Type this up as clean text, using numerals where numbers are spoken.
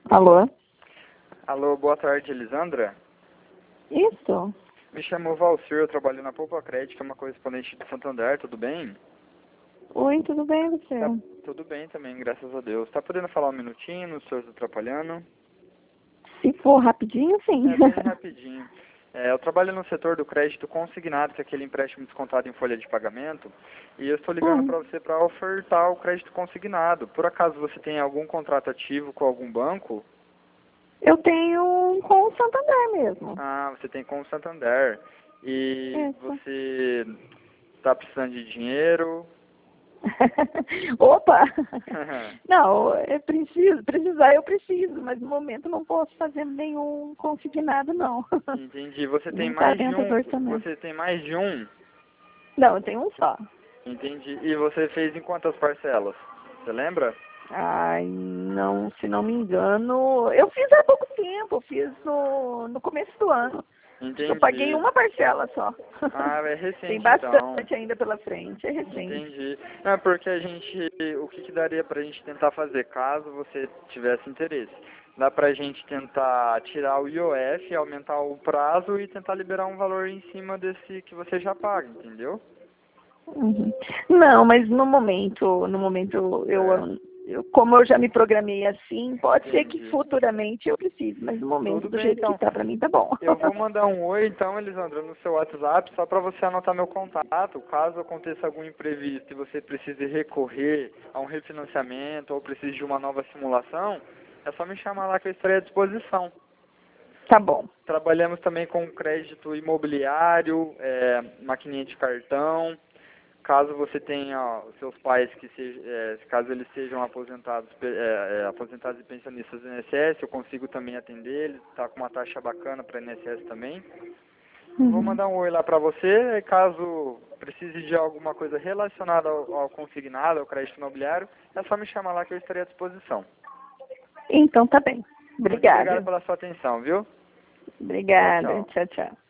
Alô? Alô, boa tarde, Elisandra. Isso. Me chamo Valcir, eu trabalho na Poupa Crédito, que é uma correspondente de Santander, tudo bem? Oi, tudo bem você? Tudo bem também, graças a Deus. Tá podendo falar um minutinho, não estou atrapalhando? Se for rapidinho, sim. É bem rapidinho. Eu trabalho no setor do crédito consignado, que é aquele empréstimo descontado em folha de pagamento, e eu estou ligando para você para ofertar o crédito consignado. Por acaso você tem algum contrato ativo com algum banco? Eu tenho um com o Santander mesmo. Ah, você tem com o Santander. E Isso. você está precisando de dinheiro? Opa! Não, precisar eu preciso, mas no momento não posso fazer nenhum consignado, não. Entendi. Você tem Não tá mais de dentro do um? orçamento. Você tem mais de um? Não, eu tenho um só. Entendi. E você fez em quantas parcelas? Você lembra? Ai, não, se não me engano, eu fiz há pouco tempo, eu fiz no começo do ano. Entendi. Eu paguei uma parcela só. Ah, é recente Tem então. bastante ainda pela frente, é recente. Entendi. Não, é porque o que daria pra gente tentar fazer, caso você tivesse interesse? Dá pra gente tentar tirar o IOF, aumentar o prazo e tentar liberar um valor em cima desse que você já paga, entendeu? Uhum. Não, mas no momento como eu já me programei assim, pode ser que Entendi. futuramente eu precise, mas no momento, Tudo do bem, jeito então. que tá pra mim, tá bom. Eu vou mandar um oi, então, Elisandra, no seu WhatsApp, só para você anotar meu contato. Caso aconteça algum imprevisto e você precise recorrer a um refinanciamento ou precise de uma nova simulação, é só me chamar lá que eu estarei à disposição. Tá bom. Trabalhamos também com crédito imobiliário, maquininha de cartão. Caso você tenha os seus pais caso eles sejam aposentados e pensionistas do INSS, eu consigo também atender eles, tá com uma taxa bacana para INSS também. Vou mandar um oi lá para você, e caso precise de alguma coisa relacionada ao consignado, ao crédito imobiliário, é só me chamar lá que eu estarei à disposição. Então tá bem. Muito obrigado Obrigada. pela sua atenção, viu? Obrigada. Tchau, tchau. Tchau, tchau.